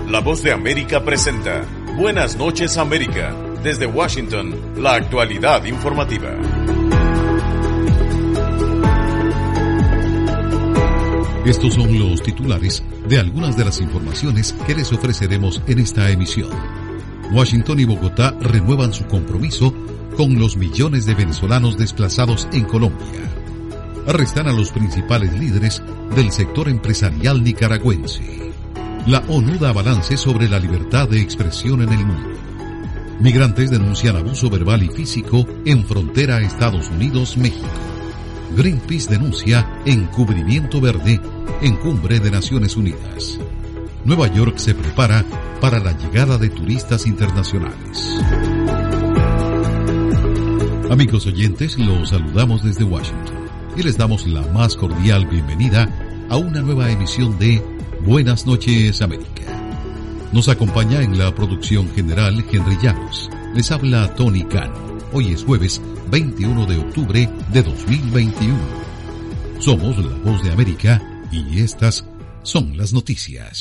La Voz de América presenta Buenas noches América. Desde Washington, la actualidad informativa. Estos son los titulares de algunas de las informaciones que les ofreceremos en esta emisión. Washington y Bogotá renuevan su compromiso con los millones de venezolanos desplazados en Colombia. Arrestan a los principales líderes del sector empresarial nicaragüense. La ONU da balance sobre la libertad de expresión en el mundo. Migrantes denuncian abuso verbal y físico en frontera Estados Unidos-México. Greenpeace denuncia encubrimiento verde en cumbre de Naciones Unidas. Nueva York se prepara para la llegada de turistas internacionales. Amigos oyentes, los saludamos desde Washington y les damos la más cordial bienvenida a una nueva emisión de Buenas noches América. Nos acompaña en la producción general Henry Llanos. Les habla Tony Cano. Hoy es jueves 21 de octubre de 2021. Somos la Voz de América y estas son las noticias.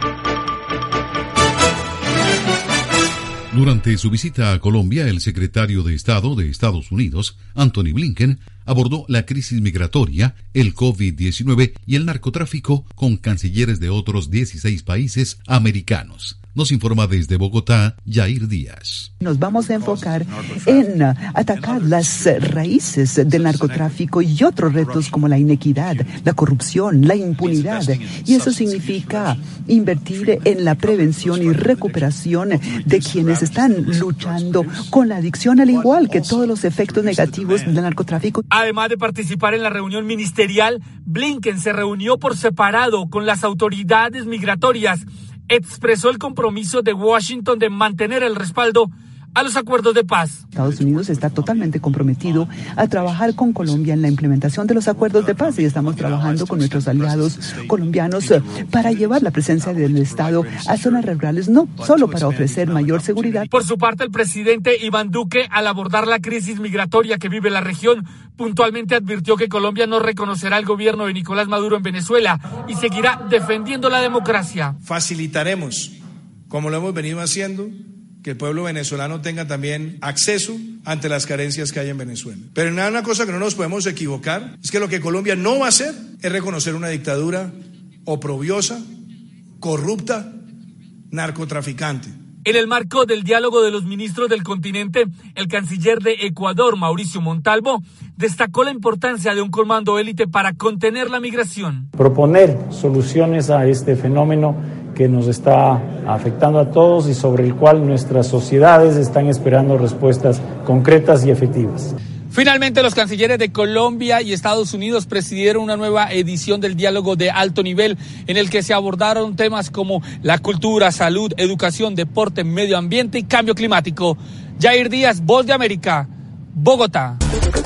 Durante su visita a Colombia, el secretario de Estado de Estados Unidos, Anthony Blinken, abordó la crisis migratoria, el COVID-19 y el narcotráfico con cancilleres de otros 16 países americanos. Nos informa desde Bogotá, Yair Díaz. Nos vamos a enfocar en atacar las raíces del narcotráfico y otros retos como la inequidad, la corrupción, la impunidad. Y eso significa invertir en la prevención y recuperación de quienes están luchando con la adicción, al igual que todos los efectos negativos del narcotráfico. Además de participar en la reunión ministerial, Blinken se reunió por separado con las autoridades migratorias. Expresó el compromiso de Washington de mantener el respaldo a los acuerdos de paz. Estados Unidos está totalmente comprometido a trabajar con Colombia en la implementación de los acuerdos de paz y estamos trabajando con nuestros aliados colombianos para llevar la presencia del Estado a zonas rurales, no solo para ofrecer mayor seguridad. Por su parte, el presidente Iván Duque, al abordar la crisis migratoria que vive la región, puntualmente advirtió que Colombia no reconocerá el gobierno de Nicolás Maduro en Venezuela y seguirá defendiendo la democracia. Facilitaremos, como lo hemos venido haciendo, que el pueblo venezolano tenga también acceso ante las carencias que hay en Venezuela. Pero en una cosa que no nos podemos equivocar es que lo que Colombia no va a hacer es reconocer una dictadura oprobiosa, corrupta, narcotraficante. En el marco del diálogo de los ministros del continente, el canciller de Ecuador, Mauricio Montalvo, destacó la importancia de un comando élite para contener la migración. Proponer soluciones a este fenómeno que nos está afectando a todos y sobre el cual nuestras sociedades están esperando respuestas concretas y efectivas. Finalmente, los cancilleres de Colombia y Estados Unidos presidieron una nueva edición del diálogo de alto nivel en el que se abordaron temas como la cultura, salud, educación, deporte, medio ambiente y cambio climático. Yair Díaz, Voz de América, Bogotá.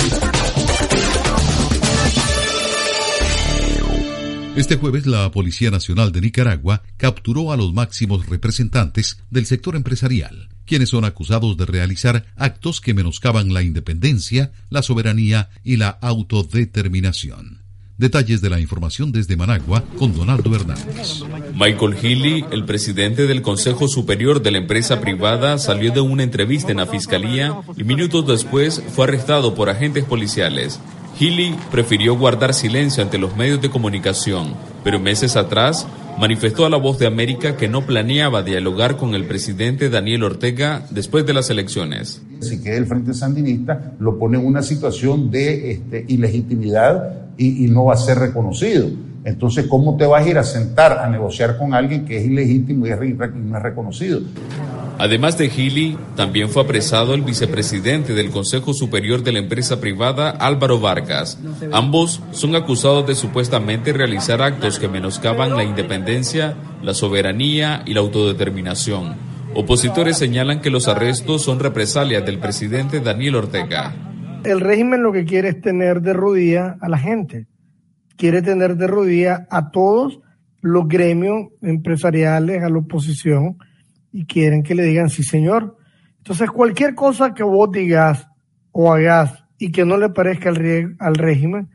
Este jueves, la Policía Nacional de Nicaragua capturó a los máximos representantes del sector empresarial, quienes son acusados de realizar actos que menoscaban la independencia, la soberanía y la autodeterminación. Detalles de la información desde Managua con Donaldo Hernández. Michael Healy, el presidente del Consejo Superior de la empresa privada, salió de una entrevista en la Fiscalía y minutos después fue arrestado por agentes policiales. Healy prefirió guardar silencio ante los medios de comunicación, pero meses atrás manifestó a La Voz de América que no planeaba dialogar con el presidente Daniel Ortega después de las elecciones. Si que el Frente Sandinista lo pone en una situación de ilegitimidad y no va a ser reconocido. Entonces, ¿cómo te vas a ir a sentar a negociar con alguien que es ilegítimo y no es reconocido? Además de Healy, también fue apresado el vicepresidente del Consejo Superior de la empresa privada, Álvaro Vargas. Ambos son acusados de supuestamente realizar actos que menoscaban la independencia, la soberanía y la autodeterminación. Opositores señalan que los arrestos son represalias del presidente Daniel Ortega. El régimen lo que quiere es tener de rodillas a la gente. Quiere tener de rodillas a todos los gremios empresariales, a la oposición, y quieren que le digan sí, señor. Entonces, cualquier cosa que vos digas o hagas y que no le parezca al régimen,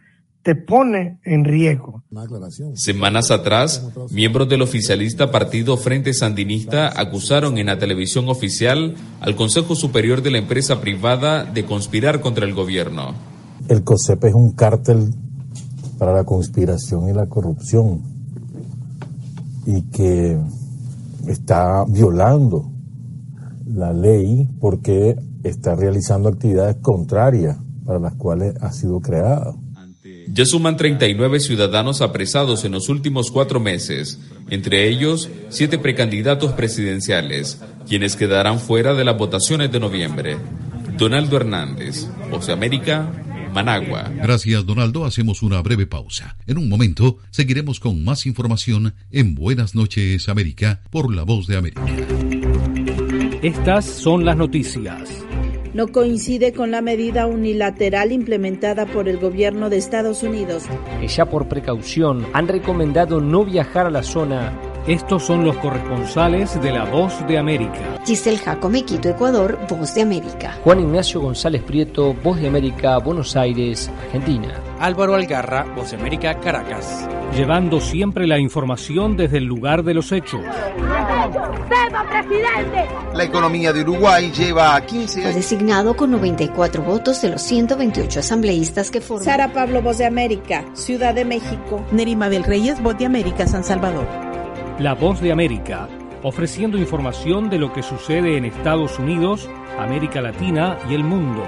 te pone en riesgo. Semanas atrás, miembros del oficialista Partido Frente Sandinista acusaron en la televisión oficial al Consejo Superior de la empresa privada de conspirar contra el gobierno. El COSEP es un cártel para la conspiración y la corrupción y que está violando la ley porque está realizando actividades contrarias para las cuales ha sido creada. Ya suman 39 ciudadanos apresados en los últimos 4 meses, entre ellos 7 precandidatos presidenciales, quienes quedarán fuera de las votaciones de noviembre. Donaldo Hernández, Voz de América, Managua. Gracias, Donaldo. Hacemos una breve pausa. En un momento seguiremos con más información en Buenas noches, América, por La Voz de América. Estas son las noticias. No coincide con la medida unilateral implementada por el gobierno de Estados Unidos. Que ya por precaución han recomendado no viajar a la zona. Estos son los corresponsales de La Voz de América. Giselle Jacome, Quito, Ecuador, Voz de América. Juan Ignacio González Prieto, Voz de América, Buenos Aires, Argentina. Álvaro Algarra, Voz de América, Caracas. Llevando siempre la información desde el lugar de los hechos. ¡Viva presidente! La economía de Uruguay lleva 15 años. Fue designado con 94 votos de los 128 asambleístas que forman. Sara Pablo, Voz de América, Ciudad de México. Neri Mabel Reyes, Voz de América, San Salvador. La Voz de América, ofreciendo información de lo que sucede en Estados Unidos, América Latina y el mundo.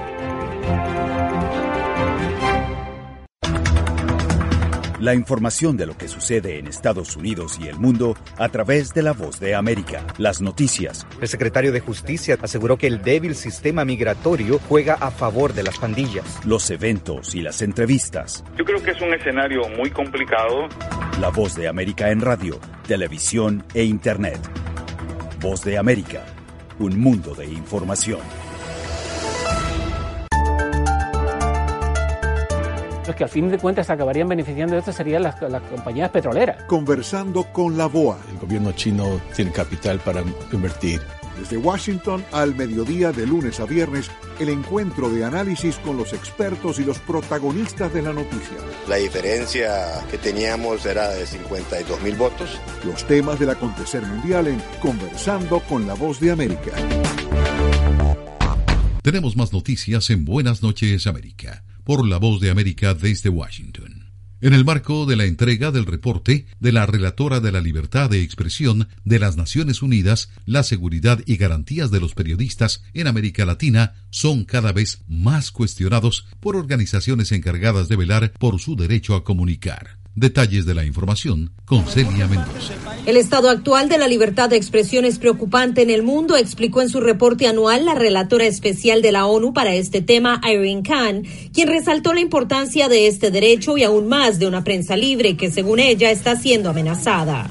La información de lo que sucede en Estados Unidos y el mundo a través de La Voz de América. Las noticias. El secretario de Justicia aseguró que el débil sistema migratorio juega a favor de las pandillas. Los eventos y las entrevistas. Yo creo que es un escenario muy complicado. La Voz de América en radio, televisión e internet. Voz de América, un mundo de información. Los que al fin de cuentas acabarían beneficiando de esto serían las compañías petroleras. Conversando con la VOA. El gobierno chino tiene capital para invertir. Desde Washington al mediodía de lunes a viernes, el encuentro de análisis con los expertos y los protagonistas de la noticia. La diferencia que teníamos era de 52.000 votos. Los temas del acontecer mundial en Conversando con la Voz de América. Tenemos más noticias en Buenas noches, América, por La Voz de América desde Washington. En el marco de la entrega del reporte de la relatora de la libertad de expresión de las Naciones Unidas, la seguridad y garantías de los periodistas en América Latina son cada vez más cuestionados por organizaciones encargadas de velar por su derecho a comunicar. Detalles de la información con Celia Mendoza. El estado actual de la libertad de expresión es preocupante en el mundo, explicó en su reporte anual la relatora especial de la ONU para este tema, Irene Khan, quien resaltó la importancia de este derecho y aún más de una prensa libre que, según ella, está siendo amenazada.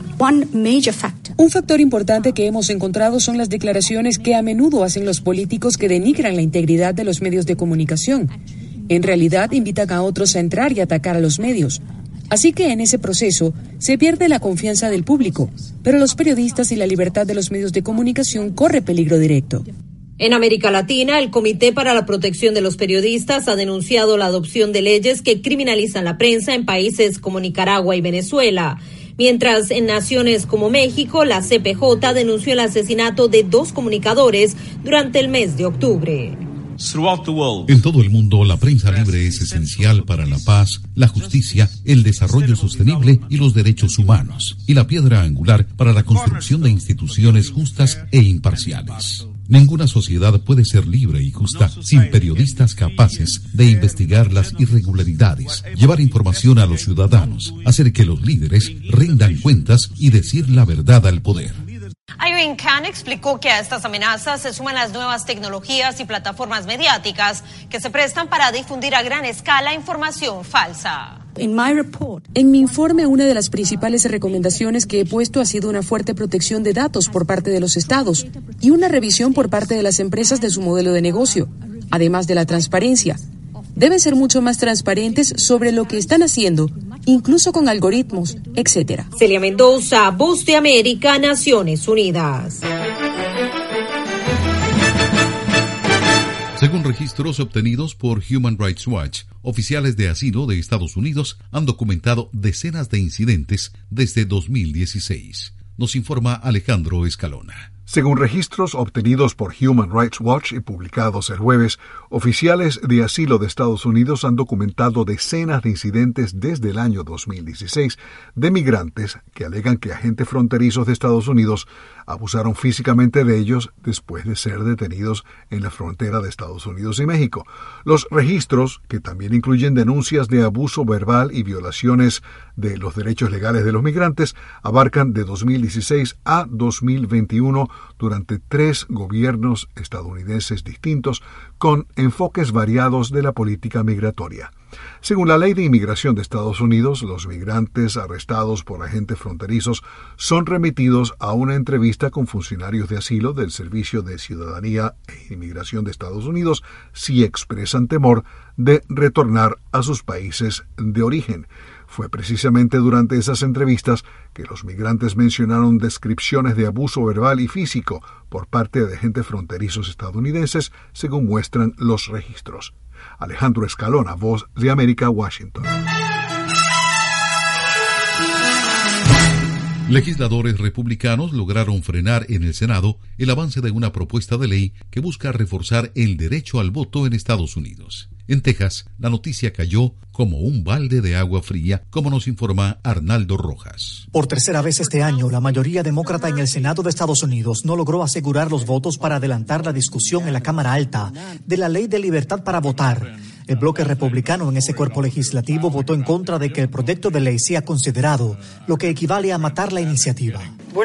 Un factor importante que hemos encontrado son las declaraciones que a menudo hacen los políticos que denigran la integridad de los medios de comunicación. En realidad, invitan a otros a entrar y atacar a los medios. Así que en ese proceso se pierde la confianza del público, pero los periodistas y la libertad de los medios de comunicación corre peligro directo. En América Latina, el Comité para la Protección de los Periodistas ha denunciado la adopción de leyes que criminalizan la prensa en países como Nicaragua y Venezuela. Mientras en naciones como México, la CPJ denunció el asesinato de 2 comunicadores durante el mes de octubre. En todo el mundo, la prensa libre es esencial para la paz, la justicia, el desarrollo sostenible y los derechos humanos, y la piedra angular para la construcción de instituciones justas e imparciales. Ninguna sociedad puede ser libre y justa sin periodistas capaces de investigar las irregularidades, llevar información a los ciudadanos, hacer que los líderes rindan cuentas y decir la verdad al poder. Irene Khan explicó que a estas amenazas se suman las nuevas tecnologías y plataformas mediáticas que se prestan para difundir a gran escala información falsa. En mi informe, una de las principales recomendaciones que he puesto ha sido una fuerte protección de datos por parte de los estados y una revisión por parte de las empresas de su modelo de negocio, además de la transparencia. Deben ser mucho más transparentes sobre lo que están haciendo, incluso con algoritmos, etc. Celia Mendoza, Voz de América, Naciones Unidas. Según Según registros obtenidos por Human Rights Watch, oficiales de asilo de Estados Unidos han documentado decenas de incidentes desde 2016. Nos informa Alejandro Escalona. Según registros obtenidos por Human Rights Watch y publicados el jueves, oficiales de asilo de Estados Unidos han documentado decenas de incidentes desde el año 2016 de migrantes que alegan que agentes fronterizos de Estados Unidos abusaron físicamente de ellos después de ser detenidos en la frontera de Estados Unidos y México. Los registros, que también incluyen denuncias de abuso verbal y violaciones de los derechos legales de los migrantes, abarcan de 2016 a 2021 durante 3 gobiernos estadounidenses distintos con enfoques variados de la política migratoria. Según la Ley de Inmigración de Estados Unidos, los migrantes arrestados por agentes fronterizos son remitidos a una entrevista con funcionarios de asilo del Servicio de Ciudadanía e Inmigración de Estados Unidos si expresan temor de retornar a sus países de origen. Fue precisamente durante esas entrevistas que los migrantes mencionaron descripciones de abuso verbal y físico por parte de agentes fronterizos estadounidenses, según muestran los registros. Alejandro Escalona, Voz de América, Washington. Legisladores republicanos lograron frenar en el Senado el avance de una propuesta de ley que busca reforzar el derecho al voto en Estados Unidos. En Texas, la noticia cayó como un balde de agua fría, como nos informa Arnaldo Rojas. Por tercera vez este año, la mayoría demócrata en el Senado de Estados Unidos no logró asegurar los votos para adelantar la discusión en la Cámara Alta de la Ley de Libertad para Votar. El bloque republicano en ese cuerpo legislativo votó en contra de que el proyecto de ley sea considerado, lo que equivale a matar la iniciativa.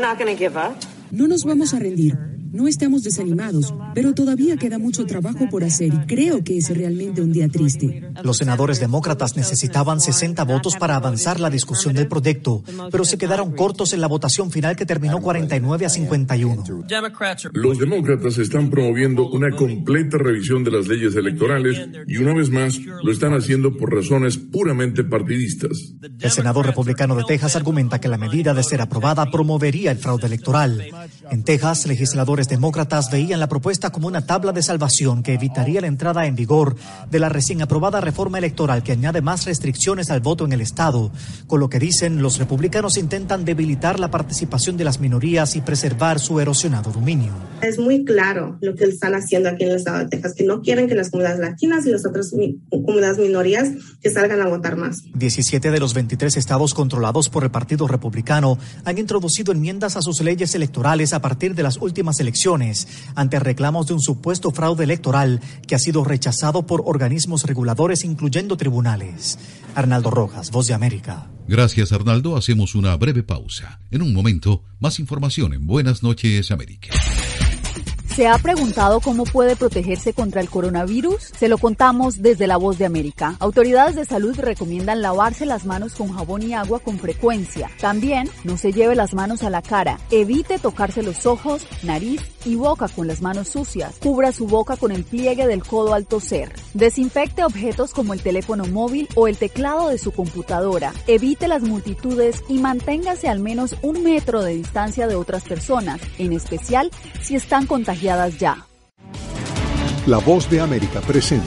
No nos vamos a rendir. No estamos desanimados, pero todavía queda mucho trabajo por hacer y creo que es realmente un día triste. Los senadores demócratas necesitaban 60 votos para avanzar la discusión del proyecto, pero se quedaron cortos en la votación final que terminó 49-51. Los demócratas están promoviendo una completa revisión de las leyes electorales y una vez más lo están haciendo por razones puramente partidistas. El senador republicano de Texas argumenta que la medida de ser aprobada promovería el fraude electoral. En Texas, legisladores demócratas veían la propuesta como una tabla de salvación que evitaría la entrada en vigor de la recién aprobada reforma electoral que añade más restricciones al voto en el estado. Con lo que dicen, los republicanos intentan debilitar la participación de las minorías y preservar su erosionado dominio. Es muy claro lo que están haciendo aquí en el estado de Texas, que no quieren que las comunidades latinas y las otras comunidades minorías que salgan a votar más. 17 de los 23 estados controlados por el Partido Republicano han introducido enmiendas a sus leyes electorales a partir de las últimas elecciones ante reclamos de un supuesto fraude electoral que ha sido rechazado por organismos reguladores, incluyendo tribunales. Arnaldo Rojas, Voz de América. Gracias, Arnaldo. Hacemos una breve pausa. En un momento, más información en Buenas noches, América. ¿Se ha preguntado cómo puede protegerse contra el coronavirus? Se lo contamos desde La Voz de América. Autoridades de salud recomiendan lavarse las manos con jabón y agua con frecuencia. También no se lleve las manos a la cara. Evite tocarse los ojos, nariz y boca con las manos sucias. Cubra su boca con el pliegue del codo al toser. Desinfecte objetos como el teléfono móvil o el teclado de su computadora. Evite las multitudes y manténgase al menos 1 metro de distancia de otras personas, en especial si están contagiadas ya. La Voz de América presenta.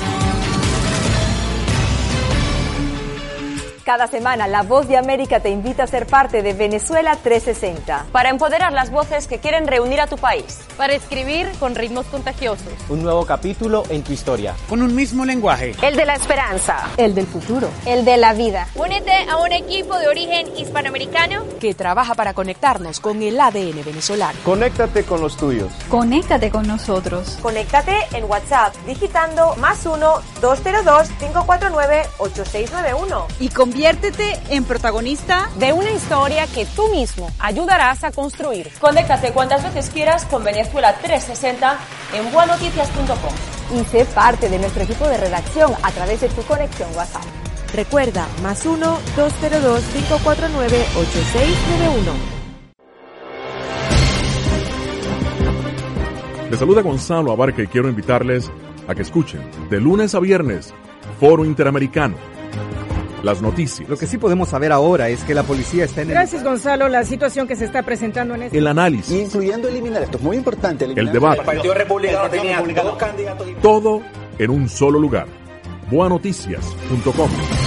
Cada semana, La Voz de América te invita a ser parte de Venezuela 360. Para empoderar las voces que quieren reunir a tu país. Para escribir con ritmos contagiosos. Un nuevo capítulo en tu historia. Con un mismo lenguaje. El de la esperanza. El del futuro. El de la vida. Únete a un equipo de origen hispanoamericano que trabaja para conectarnos con el ADN venezolano. Conéctate con los tuyos. Conéctate con nosotros. Conéctate en WhatsApp digitando +1 202 549 8691. Y conviértete en protagonista de una historia que tú mismo ayudarás a construir. Conéctate cuantas veces quieras con Venezuela 360 en buenoticias.com. Y sé parte de nuestro equipo de redacción a través de tu conexión WhatsApp. Recuerda, +1 202 549 8691. Les saluda Gonzalo Abarca y quiero invitarles a que escuchen de lunes a viernes Foro Interamericano, las noticias. Lo que sí podemos saber ahora es que la policía está en Gracias, Gonzalo. La situación que se está presentando en el análisis. Incluyendo eliminar, esto es muy importante. El debate. El Partido Republicano tenía dos candidatos. Todo en un solo lugar. boanoticias.com.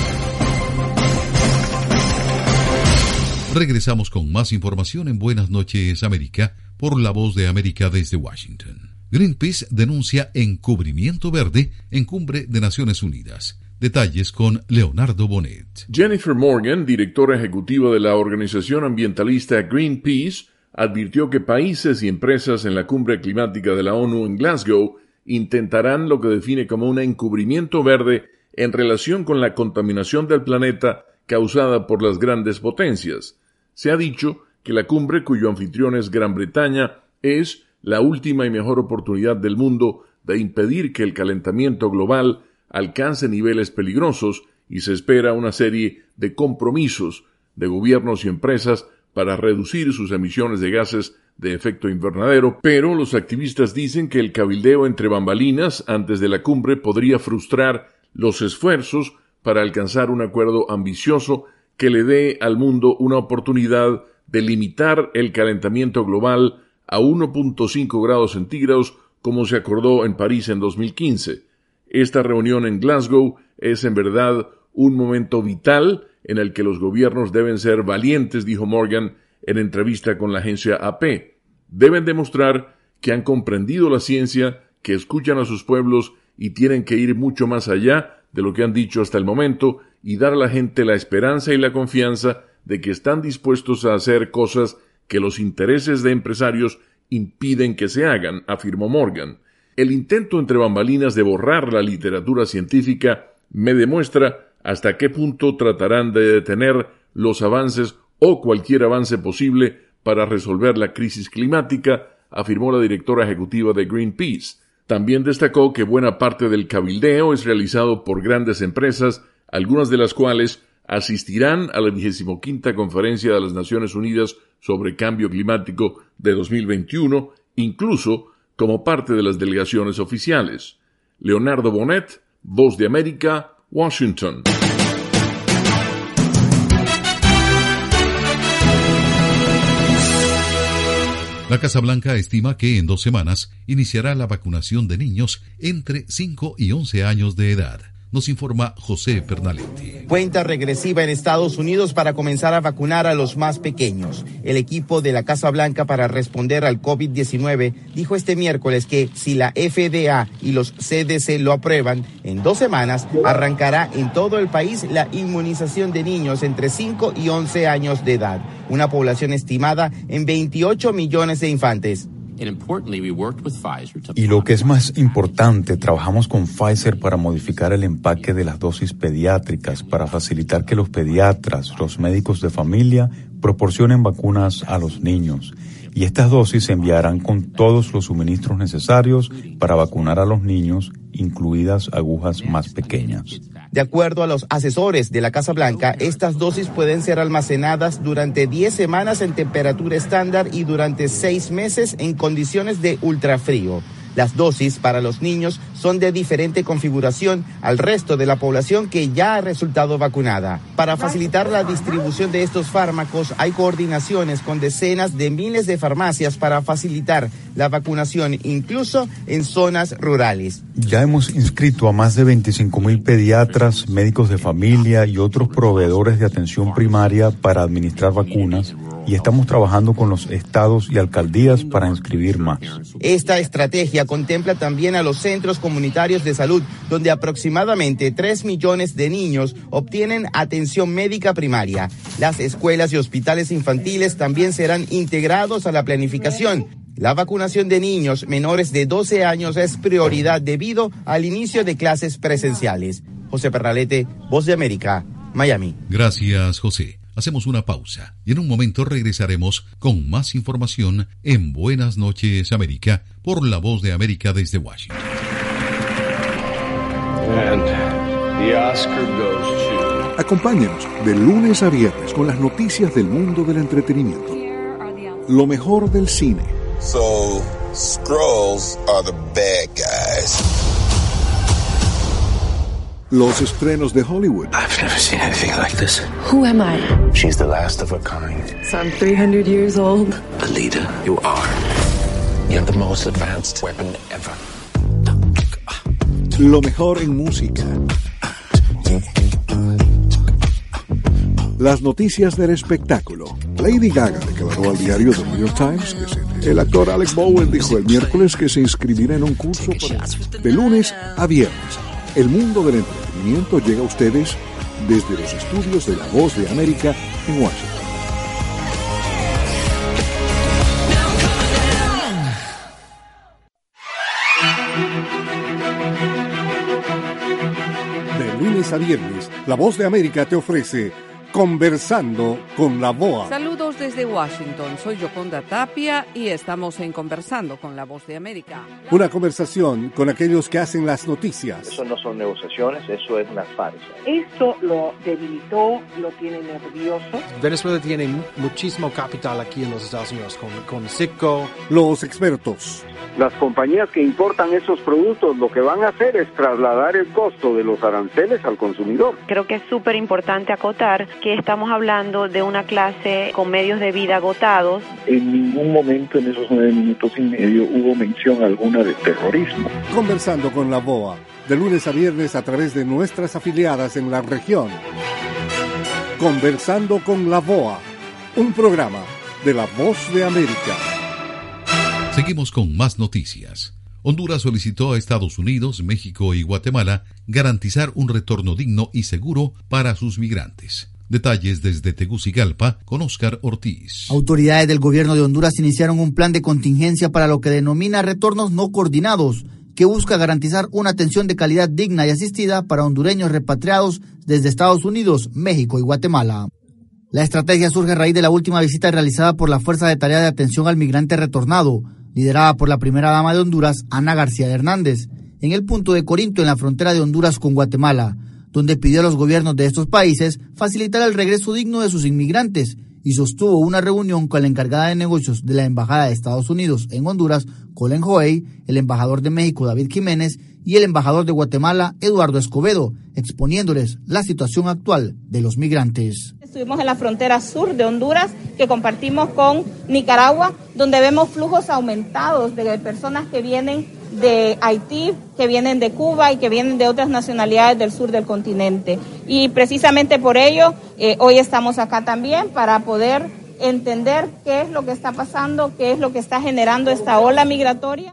Regresamos con más información en Buenas noches, América, por La Voz de América desde Washington. Greenpeace denuncia encubrimiento verde en cumbre de Naciones Unidas. Detalles con Leonardo Bonet. Jennifer Morgan, directora ejecutiva de la organización ambientalista Greenpeace, advirtió que países y empresas en la cumbre climática de la ONU en Glasgow intentarán lo que define como un encubrimiento verde en relación con la contaminación del planeta causada por las grandes potencias. Se ha dicho que la cumbre, cuyo anfitrión es Gran Bretaña, es la última y mejor oportunidad del mundo de impedir que el calentamiento global alcance niveles peligrosos, y se espera una serie de compromisos de gobiernos y empresas para reducir sus emisiones de gases de efecto invernadero, pero los activistas dicen que el cabildeo entre bambalinas antes de la cumbre podría frustrar los esfuerzos para alcanzar un acuerdo ambicioso que le dé al mundo una oportunidad de limitar el calentamiento global a 1.5 grados centígrados, como se acordó en París en 2015. Esta reunión en Glasgow es en verdad un momento vital en el que los gobiernos deben ser valientes, dijo Morgan en entrevista con la agencia AP. Deben demostrar que han comprendido la ciencia, que escuchan a sus pueblos y tienen que ir mucho más allá de lo que han dicho hasta el momento y dar a la gente la esperanza y la confianza de que están dispuestos a hacer cosas que los intereses de empresarios impiden que se hagan, afirmó Morgan. El intento entre bambalinas de borrar la literatura científica me demuestra hasta qué punto tratarán de detener los avances o cualquier avance posible para resolver la crisis climática, afirmó la directora ejecutiva de Greenpeace. También destacó que buena parte del cabildeo es realizado por grandes empresas, algunas de las cuales asistirán a la 25ª Conferencia de las Naciones Unidas sobre Cambio Climático de 2021, incluso como parte de las delegaciones oficiales. Leonardo Bonet, Voz de América, Washington. La Casa Blanca estima que en 2 semanas iniciará la vacunación de niños entre 5 y 11 años de edad. Nos informa José Pernalete. Cuenta regresiva en Estados Unidos para comenzar a vacunar a los más pequeños. El equipo de la Casa Blanca para responder al COVID-19 dijo este miércoles que si la FDA y los CDC lo aprueban, en 2 semanas arrancará en todo el país la inmunización de niños entre 5 y 11 años de edad, una población estimada en 28 millones de infantes. Y lo que es más importante, trabajamos con Pfizer para modificar el empaque de las dosis pediátricas para facilitar que los pediatras, los médicos de familia, proporcionen vacunas a los niños. Y estas dosis se enviarán con todos los suministros necesarios para vacunar a los niños, incluidas agujas más pequeñas. De acuerdo a los asesores de la Casa Blanca, estas dosis pueden ser almacenadas durante 10 semanas en temperatura estándar y durante 6 meses en condiciones de ultrafrío. Las dosis para los niños son de diferente configuración al resto de la población que ya ha resultado vacunada. Para facilitar la distribución de estos fármacos, hay coordinaciones con decenas de miles de farmacias para facilitar la vacunación, incluso en zonas rurales. Ya hemos inscrito a más de 25,000 pediatras, médicos de familia y otros proveedores de atención primaria para administrar vacunas, y estamos trabajando con los estados y alcaldías para inscribir más. Esta estrategia contempla también a los centros comunitarios de salud, donde aproximadamente 3 millones de niños obtienen atención médica primaria. Las escuelas y hospitales infantiles también serán integrados a la planificación. La vacunación de niños menores de 12 años es prioridad debido al inicio de clases presenciales. José Pernalete, Voz de América, Miami. Gracias, José. Hacemos una pausa y en un momento regresaremos con más información en Buenas noches, América, por La Voz de América desde Washington. And the Oscar goes to... Acompáñenos de lunes a viernes con las noticias del mundo del entretenimiento. Lo mejor del cine. So, Skrulls are the bad guys. los estrenos de Hollywood. I've never seen anything like this. Who am I? She's the last of her kind. So I'm 300 years old. A leader, you are. You have the most advanced weapon ever. Lo mejor en música. Las noticias del espectáculo. Lady Gaga declaró al diario The New York Times que el actor Alec Baldwin dijo el miércoles que se inscribirá en un curso de lunes a viernes. El mundo del entretenimiento llega a ustedes desde los estudios de La Voz de América en Washington. De lunes a viernes, La Voz de América te ofrece Conversando con la VOA. Saludos desde Washington, soy Yoconda Tapia y estamos en Conversando con la Voz de América. Una conversación con aquellos que hacen las noticias. Eso no son negociaciones, eso es una farsa. Esto lo debilitó, lo tiene nervioso. Venezuela tiene muchísimo capital aquí en los Estados Unidos, con Citgo. Los expertos. Las compañías que importan esos productos lo que van a hacer es trasladar el costo de los aranceles al consumidor. Creo que es súper importante acotar que estamos hablando de una clase con medios de vida agotados. En ningún momento en esos 9 minutos y medio hubo mención alguna de terrorismo. Conversando con la VOA, de lunes a viernes a través de nuestras afiliadas en la región. Conversando con la VOA, un programa de La Voz de América. Seguimos con más noticias. Honduras solicitó a Estados Unidos, México y Guatemala garantizar un retorno digno y seguro para sus migrantes. Detalles desde Tegucigalpa con Óscar Ortiz. Autoridades del gobierno de Honduras iniciaron un plan de contingencia para lo que denomina retornos no coordinados, que busca garantizar una atención de calidad digna y asistida para hondureños repatriados desde Estados Unidos, México y Guatemala. La estrategia surge a raíz de la última visita realizada por la Fuerza de Tarea de Atención al Migrante Retornado, liderada por la primera dama de Honduras, Ana García de Hernández, en el punto de Corinto, en la frontera de Honduras con Guatemala, donde pidió a los gobiernos de estos países facilitar el regreso digno de sus inmigrantes y sostuvo una reunión con la encargada de negocios de la Embajada de Estados Unidos en Honduras, Colin Hoey, el embajador de México, David Jiménez, y el embajador de Guatemala, Eduardo Escobedo, exponiéndoles la situación actual de los migrantes. Estuvimos en la frontera sur de Honduras, que compartimos con Nicaragua, donde vemos flujos aumentados de personas que vienen de Haití, que vienen de Cuba y que vienen de otras nacionalidades del sur del continente. Y precisamente por ello, hoy estamos acá también para poder entender qué es lo que está pasando, qué es lo que está generando esta ola migratoria.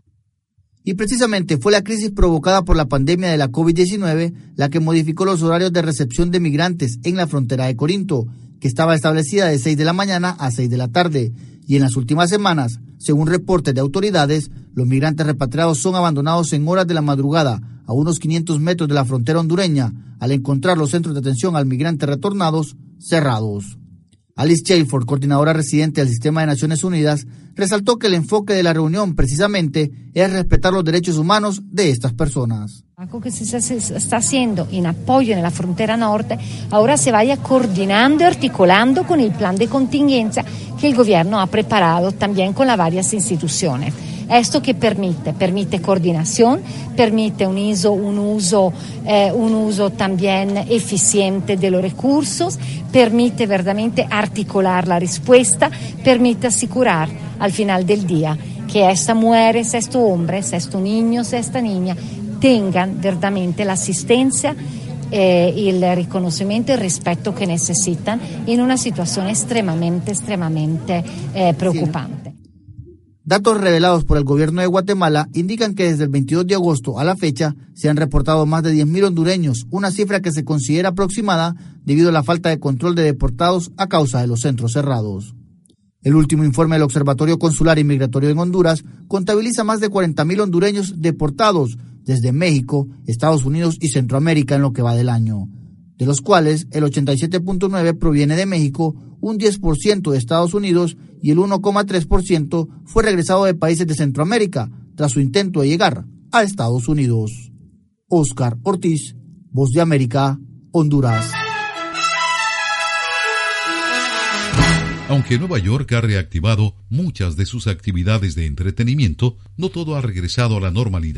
Y precisamente fue la crisis provocada por la pandemia de la COVID-19 la que modificó los horarios de recepción de migrantes en la frontera de Corinto, que estaba establecida de 6 de la mañana a 6 de la tarde. Y en las últimas semanas, según reportes de autoridades, los migrantes repatriados son abandonados en horas de la madrugada a unos 500 metros de la frontera hondureña, al encontrar los centros de atención al migrante retornados cerrados. Alice Chalford, coordinadora residente del Sistema de Naciones Unidas, resaltó que el enfoque de la reunión precisamente es respetar los derechos humanos de estas personas. Algo que se está haciendo en apoyo en la frontera norte, ahora se vaya coordinando y articulando con el plan de contingencia que el gobierno ha preparado también con las varias instituciones. Esto que permite coordinación, permite un uso también eficiente de los recursos, permite verdaderamente articular la respuesta, permite asegurar al final del día que esta mujer, este hombre, este niño, esta niña tengan verdaderamente la asistencia y el reconocimiento y el respeto que necesitan en una situación extremadamente preocupante. Datos revelados por el gobierno de Guatemala indican que desde el 22 de agosto a la fecha se han reportado más de 10.000 hondureños, una cifra que se considera aproximada debido a la falta de control de deportados a causa de los centros cerrados. El último informe del Observatorio Consular y Migratorio en Honduras contabiliza más de 40.000 hondureños deportados desde México, Estados Unidos y Centroamérica en lo que va del año, de los cuales el 87.9% proviene de México, un 10% de Estados Unidos y el 1,3% fue regresado de países de Centroamérica tras su intento de llegar a Estados Unidos. Óscar Ortiz, Voz de América, Honduras. Aunque Nueva York ha reactivado muchas de sus actividades de entretenimiento, no todo ha regresado a la normalidad.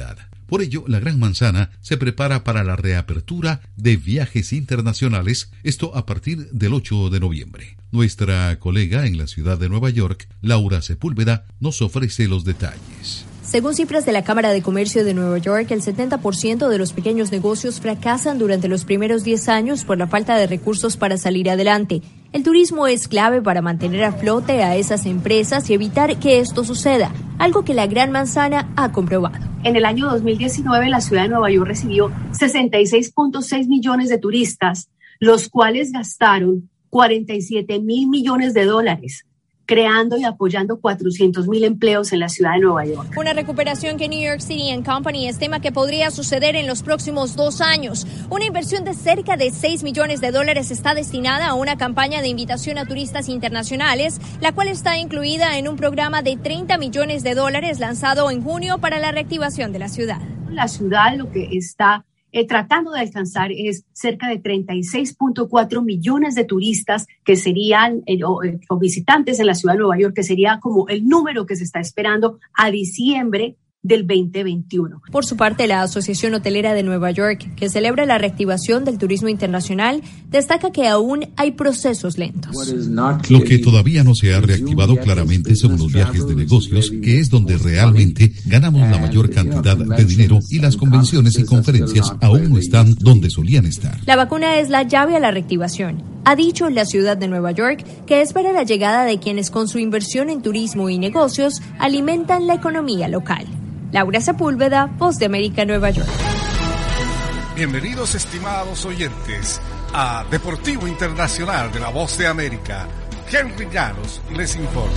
Por ello, la Gran Manzana se prepara para la reapertura de viajes internacionales, esto a partir del 8 de noviembre. Nuestra colega en la ciudad de Nueva York, Laura Sepúlveda, nos ofrece los detalles. Según cifras de la Cámara de Comercio de Nueva York, el 70% de los pequeños negocios fracasan durante los primeros 10 años por la falta de recursos para salir adelante. El turismo es clave para mantener a flote a esas empresas y evitar que esto suceda, algo que la Gran Manzana ha comprobado. En el año 2019, la ciudad de Nueva York recibió 66.6 millones de turistas, los cuales gastaron 47 mil millones de dólares, creando y apoyando 400,000 empleos en la ciudad de Nueva York. Una recuperación que New York City and Company estima que podría suceder en los próximos 2 años. Una inversión de cerca de $6 millones está destinada a una campaña de invitación a turistas internacionales, la cual está incluida en un programa de $30 millones lanzado en junio para la reactivación de la ciudad. La ciudad lo que está tratando de alcanzar es cerca de 36.4 millones de turistas que serían o visitantes en la ciudad de Nueva York, que sería como el número que se está esperando a diciembre del 2021. Por su parte, la Asociación Hotelera de Nueva York, que celebra la reactivación del turismo internacional, destaca que aún hay procesos lentos. Lo que todavía no se ha reactivado claramente son los viajes de negocios, que es donde realmente ganamos la mayor cantidad de dinero, y las convenciones y conferencias aún no están donde solían estar. La vacuna es la llave a la reactivación. Ha dicho la ciudad de Nueva York que espera la llegada de quienes con su inversión en turismo y negocios alimentan la economía local. Laura Sepúlveda, Voz de América, Nueva York. Bienvenidos, estimados oyentes, a Deportivo Internacional de la Voz de América. Henry Llanos les informa.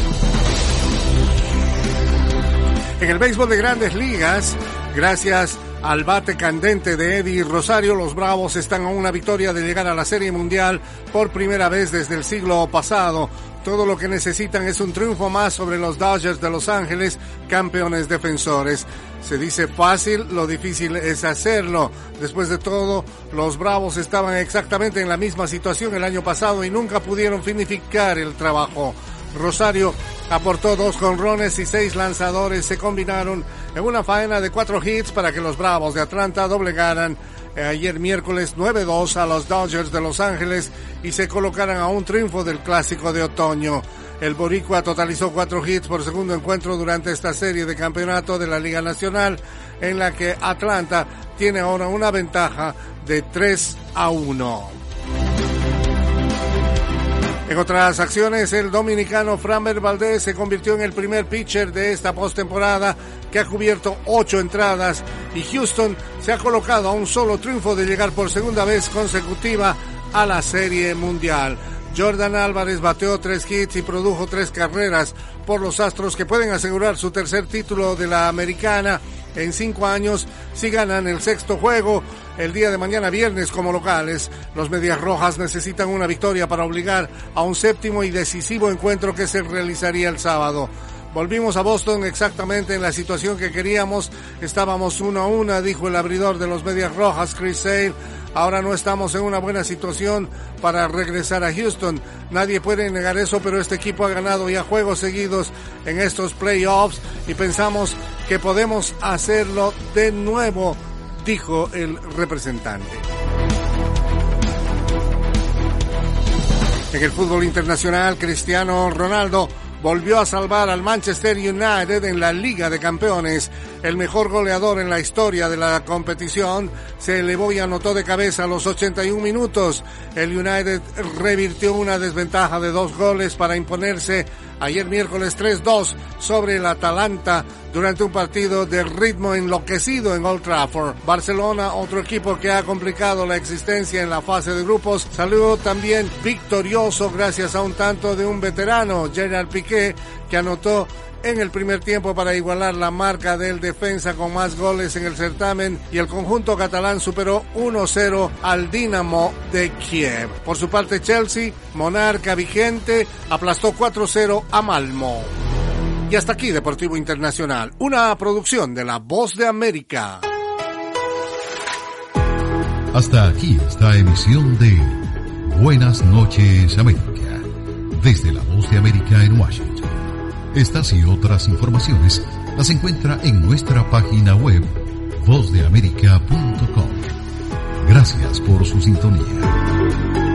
En el béisbol de Grandes Ligas, gracias al bate candente de Eddie Rosario, los Bravos están a una victoria de llegar a la Serie Mundial por primera vez desde el siglo pasado. Todo lo que necesitan es un triunfo más sobre los Dodgers de Los Ángeles, campeones defensores. Se dice fácil, lo difícil es hacerlo. Después de todo, los Bravos estaban exactamente en la misma situación el año pasado y nunca pudieron finiquitar el trabajo. Rosario aportó 2 jonrones y 6 lanzadores. Se combinaron en una faena de 4 hits para que los Bravos de Atlanta doblegaran ayer miércoles 9-2 a los Dodgers de Los Ángeles y se colocaran a un triunfo del Clásico de Otoño. El boricua totalizó 4 hits por segundo encuentro durante esta serie de campeonato de la Liga Nacional, en la que Atlanta tiene ahora una ventaja de 3-1. En otras acciones, el dominicano Framber Valdez se convirtió en el primer pitcher de esta postemporada que ha cubierto 8 entradas y Houston se ha colocado a un solo triunfo de llegar por segunda vez consecutiva a la Serie Mundial. Jordan Álvarez bateó 3 hits y produjo 3 carreras por los Astros, que pueden asegurar su tercer título de la Americana en 5 años si ganan el 6º juego el día de mañana viernes como locales. Los Medias Rojas necesitan una victoria para obligar a un 7º y decisivo encuentro que se realizaría el sábado. Volvimos a Boston exactamente en la situación que queríamos. Estábamos 1-1, dijo el abridor de los Medias Rojas, Chris Sale. Ahora no estamos en una buena situación para regresar a Houston. Nadie puede negar eso, pero este equipo ha ganado ya juegos seguidos en estos playoffs y pensamos que podemos hacerlo de nuevo, dijo el representante. En el fútbol internacional, Cristiano Ronaldo volvió a salvar al Manchester United en la Liga de Campeones. El mejor goleador en la historia de la competición se elevó y anotó de cabeza a los 81 minutos. El United revirtió una desventaja de 2 goles para imponerse ayer miércoles 3-2 sobre el Atalanta durante un partido de ritmo enloquecido en Old Trafford. Barcelona, otro equipo que ha complicado la existencia en la fase de grupos, salió también victorioso gracias a un tanto de un veterano, Gerard Piqué, que anotó en el primer tiempo para igualar la marca del defensa con más goles en el certamen, y el conjunto catalán superó 1-0 al Dinamo de Kiev. Por su parte, Chelsea, monarca vigente, aplastó 4-0 a Malmö. Y hasta aquí Deportivo Internacional, una producción de La Voz de América. Hasta aquí esta emisión de Buenas noches, América, desde La Voz de América en Washington. Estas y otras informaciones las encuentra en nuestra página web vozdeamerica.com. Gracias por su sintonía.